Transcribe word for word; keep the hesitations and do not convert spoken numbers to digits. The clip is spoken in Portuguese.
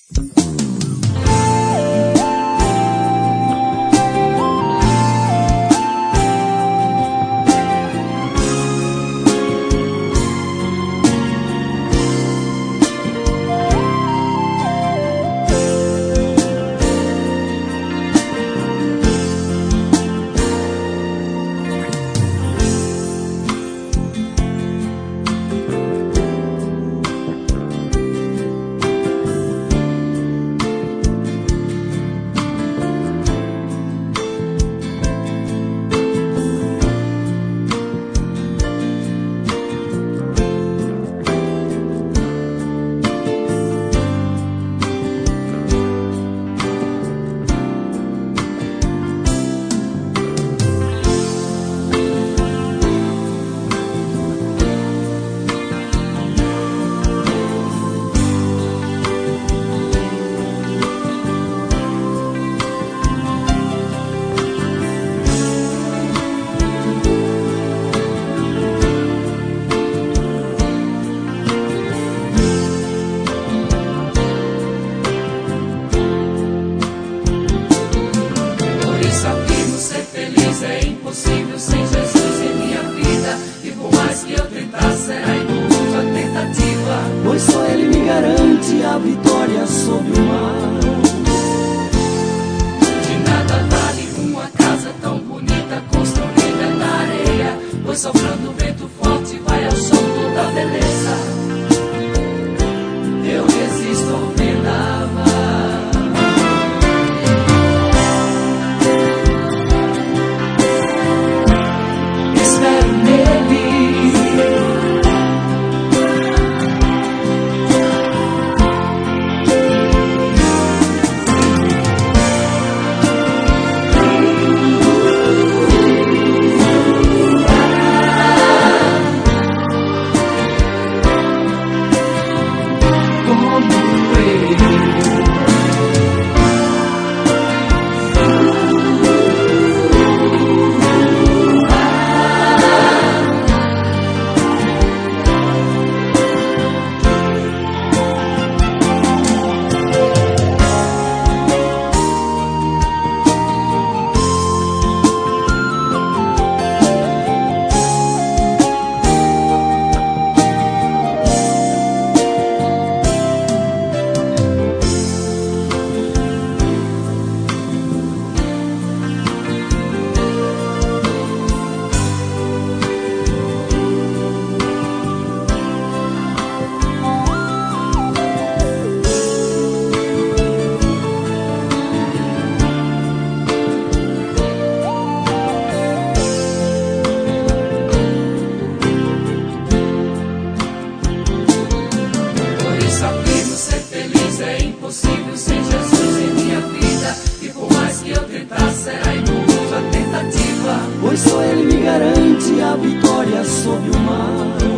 Pois só Ele me garante a vitória sobre o mal. De nada vale uma casa tão bonita construída na areia, pois soprando vento forte vai ao som toda a beleza. Eu resisto ao vendaval, espero nele. Impossível sem Jesus em minha vida, e por mais que eu tentar será inútil a tentativa, pois só Ele me garante a vitória sobre o mal.